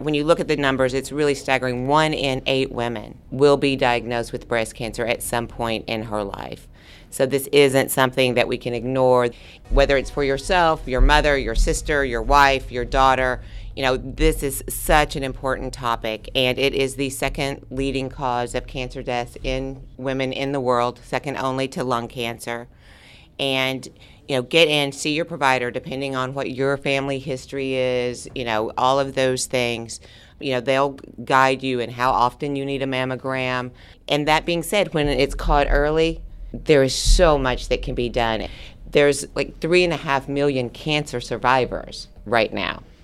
When you look at the numbers, it's really staggering. 1 in 8 women will be diagnosed with breast cancer at some point in her life. So this isn't something that we can ignore, whether it's for yourself, your mother, your sister, your wife, your daughter. This is such an important topic, and it is the second leading cause of cancer deaths in women in the world, second only to lung cancer. And get in, see your provider, depending on what your family history is, all of those things. They'll guide you in how often you need a mammogram. And that being said, when it's caught early, there is so much that can be done. There's like 3.5 million cancer survivors right now.